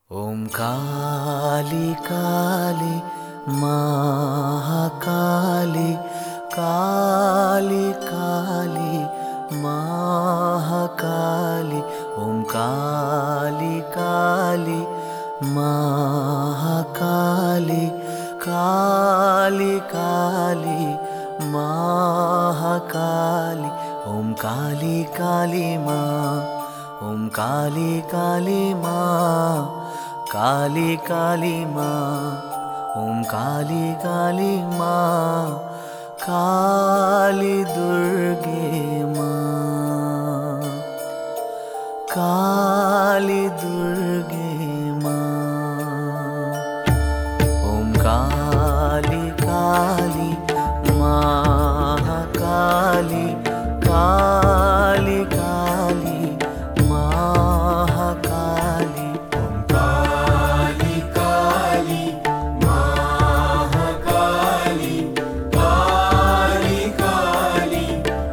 ओम काली काली महाकाली काली काली महाकाली। ओम काली काली महाकाली काली काली महाकाली। ओम काली काली माँ, ओम काली काली माँ, काली काली माँ। ओम काली काली माँ, काली दुर्गे माँ, काली दुर्गे माँ। ओम काली काली महाकाली काली काली महाकाली। ओम काली काली महाकाली काली काली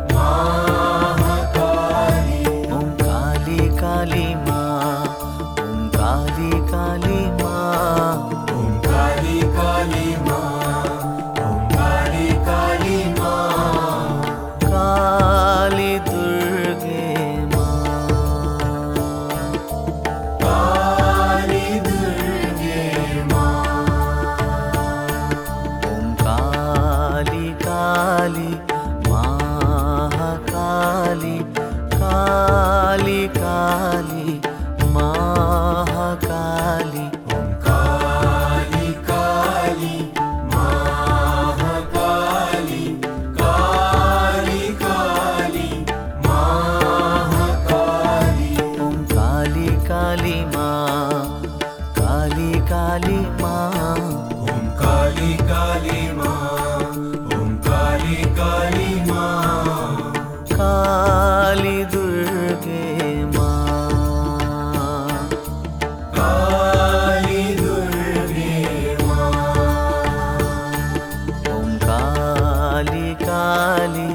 महाकाली। ओम काली काली माँ, ओम काली काली माँ, ओम काली काली माँ, ओम काली काली माँ। काली दुर्गे माँ, काली दुर्गे माँ। ओम काली काली महाकाली काली काली महाकाली। ओम काली काली महाकाली काली काली महाकाली। ओम काली काली माँ, काली काली माँ, ओम काली काली माँ, ओम काली काली माँ। काली दुर्गे माँ, काली दुर्गे माँ। ओम काली काली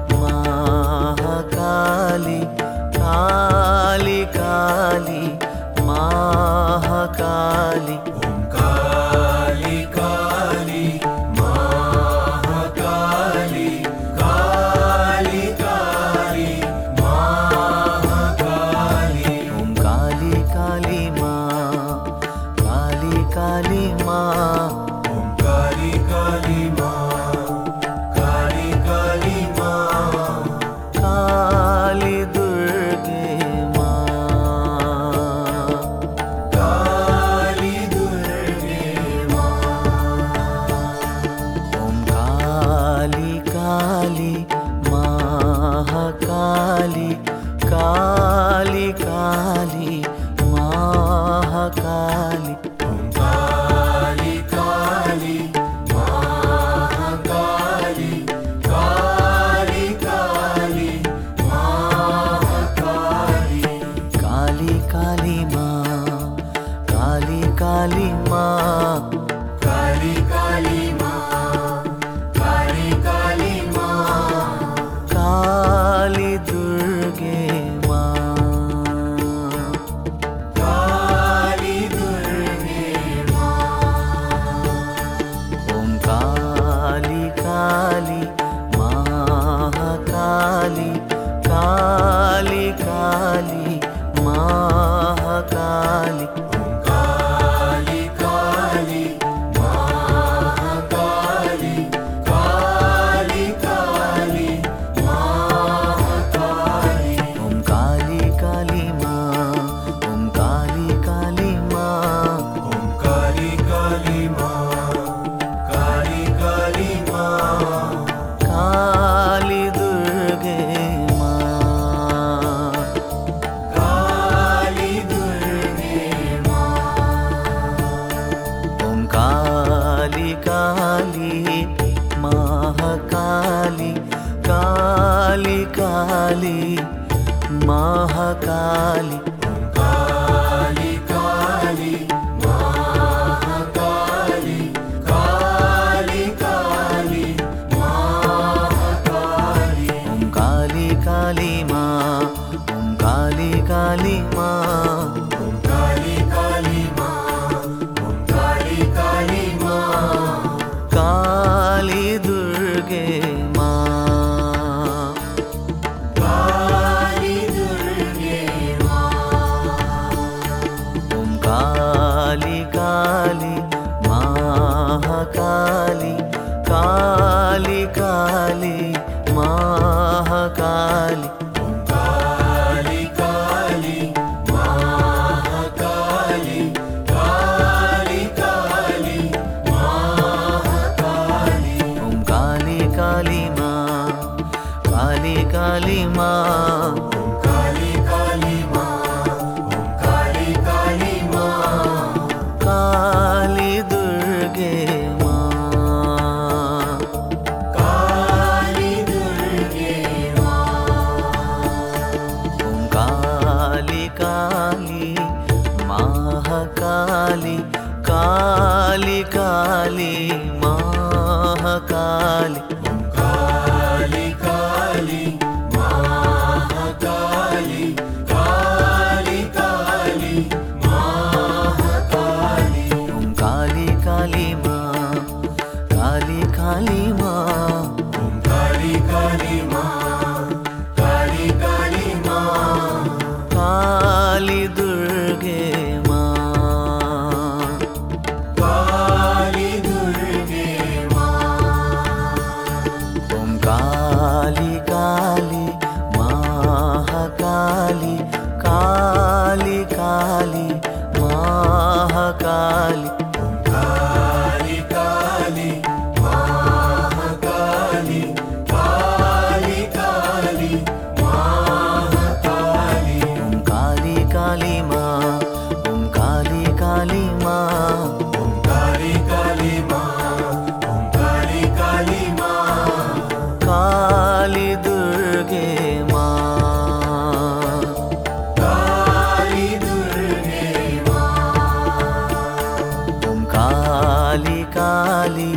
महाकाली काली काली महाकाली। ओम काली काली महाकाली काली काली महाकाली। ओम काली काली माँ, काली काली माँ, ओम काली काली माँ, काली काली माँ। काली दुर्गे माँ, काली दुर्गे माँ। ओम काली काली महाकाली काली काली महाकाली। ओम काली काली महाकाली काली काली महाकाली। काली काली माँ, काली काली माँ, काली काली माँ, काली काली माँ। काली दुर्गे माँ, काली दुर्गे माँ। ओम काली काली महाकाली काली काली महाकाली। ओम काली काली काली काली काली महाकाली काली काली महाकाली काली काली महाकाली ओम काली काली माँ काली काली माँ ओम काली काली माँ काली काली माँ काली दुर्गे माँ काली दुर्गे माँ ओम काली काली महाकाली काली काली महाकाली ओम काली काली महाकाली काली काली महाकाली ओम काली काली माँ ओम काली काली माँ ओम काली काली माँ ओम काली काली माँ काली दुर्गे माँ काली दुर्गे माँ ओम काली काली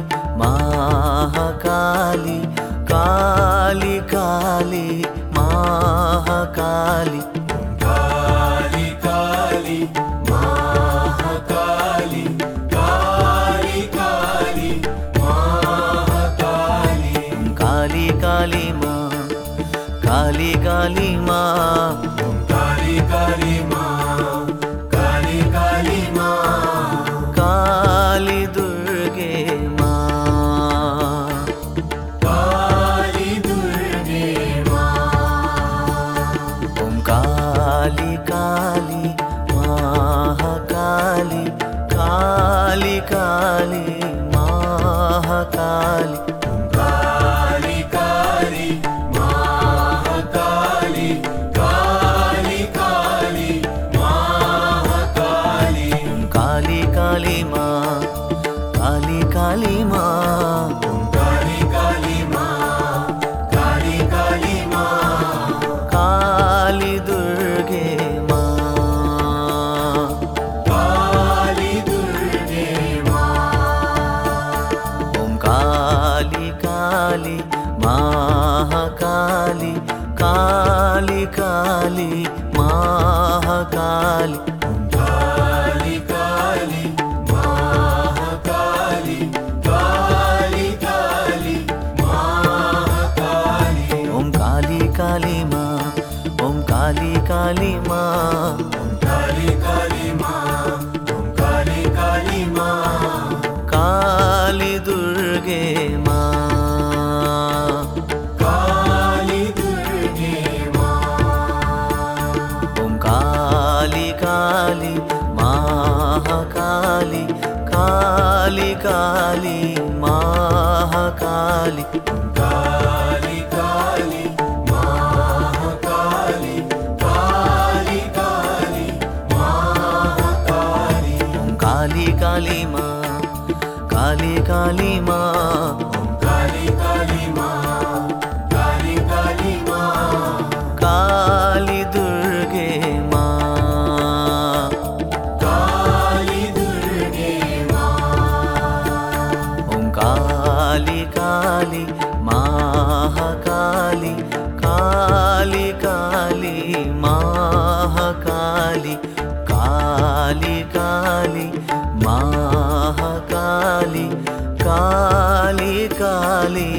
महाकाली काली काली महाकाली ओम काली काली महाकाली काली काली महाकाली ओम काली काली माँ काली काली माँ ओम काली काली माँ काली काली माँ काली दुर्गे माँ काली दुर्गे माँ ओम काली काली महाकाली काली काली महाकाली ओम काली काली महाकाली काली काली महाकाली ओम काली काली माँ काली काली माँ ओम काली काली माँ काली काली माँ काली दुर्गे माँ काली दुर्गे माँ ओम काली काली महाकाली काली काली महाकाली ओम काली काली महाकाली काली काली महाकाली ओम काली काली माँ ओम काली काली माँ ओम काली काली माँ ओम काली काली माँ काली दुर्गे माँ काली दुर्गे माँ ओम काली काली महाकाली काली काली महाकाली ओम काली काली महाकाली काली काली महाकाली ओम काली काली माँ काली काली माँ ओम काली काली माँ काली काली माँ काली दुर्गे माँ काली दुर्गे माँ ओम काली काली महाकाली काली काली महाकाली काली काली महाकाली काली काली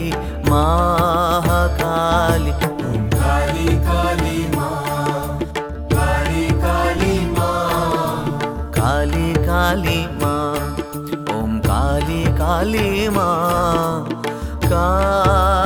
महाकाली ओम काली काली माँ काली काली माँ काली काली माँ ओम काली काली माँ